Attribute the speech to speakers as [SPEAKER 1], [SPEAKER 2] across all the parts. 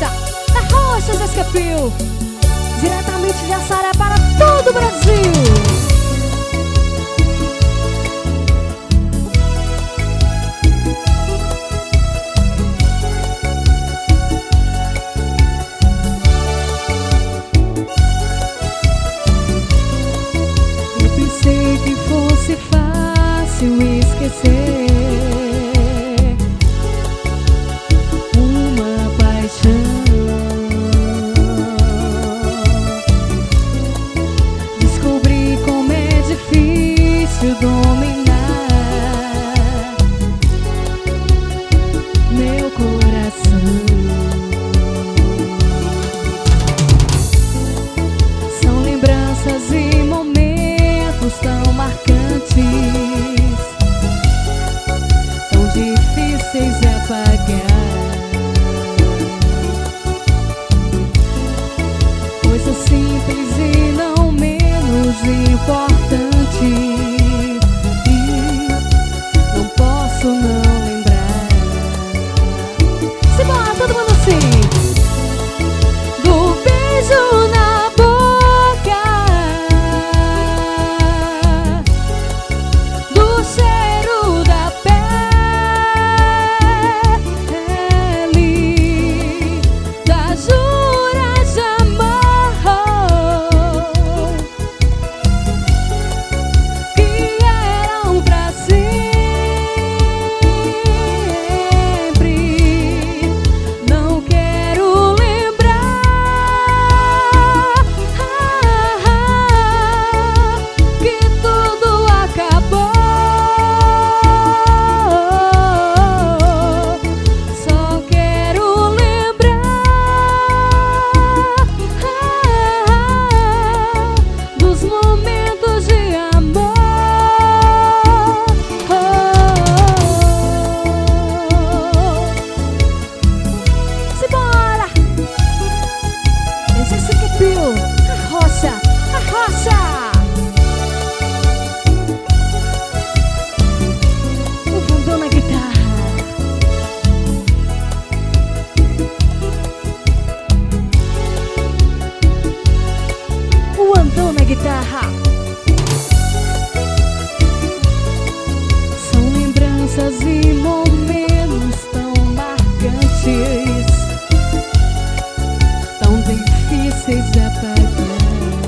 [SPEAKER 1] Rocha Descapil, diretamente de Açaré para todo o Brasil. Eu pensei que fosse fácil esquecer uma paixão. Descobri como é difícil dominar meu coração. São lembranças e momentos tão marcantes, tão difíceis de apagar. Coisa simples e não menos importante, e não posso não lembrar. Simbora, todo mundo assim. Do beijo na boca, do cheiro da pele, das juras de amor que eram pra sempre. Não quero lembrar que tudo acabou. Só quero lembrar dos momentos de amor. Simbora! Esse é Descapil, a rocha, a rocha. O Vandão na guitarra. O Andão na guitarra. São lembranças e momentos tão marcantes, tão difíceis de apagar.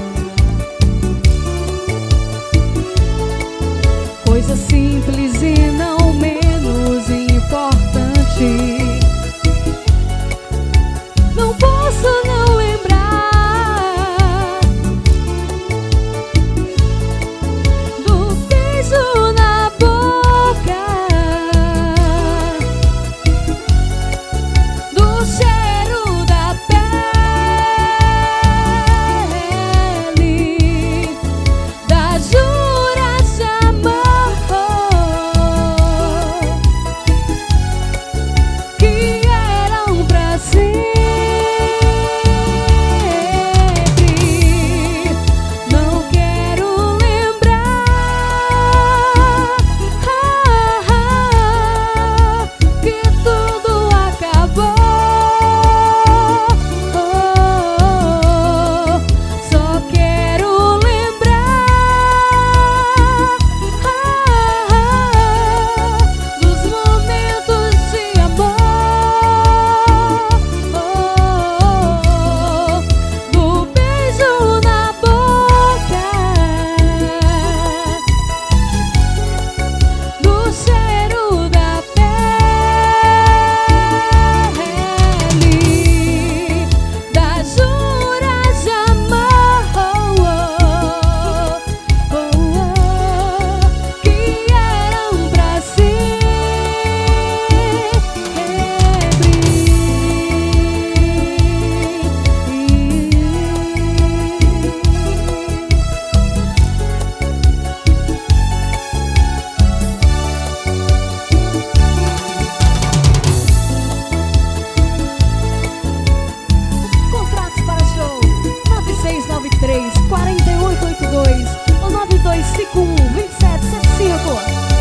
[SPEAKER 1] Coisa simples e não menos importante, não posso não lembrar do beijo na boca, do cheiro da pele, das juras de amor que eram pra sempre. Não quero lembrar que tudo acabou. Só quero lembrar dos momentos de amor, do beijo na boca, do cheiro da pele, das juras de amor que eram pra sempre. Contratos para show 9693-4882 ou 9251-2775.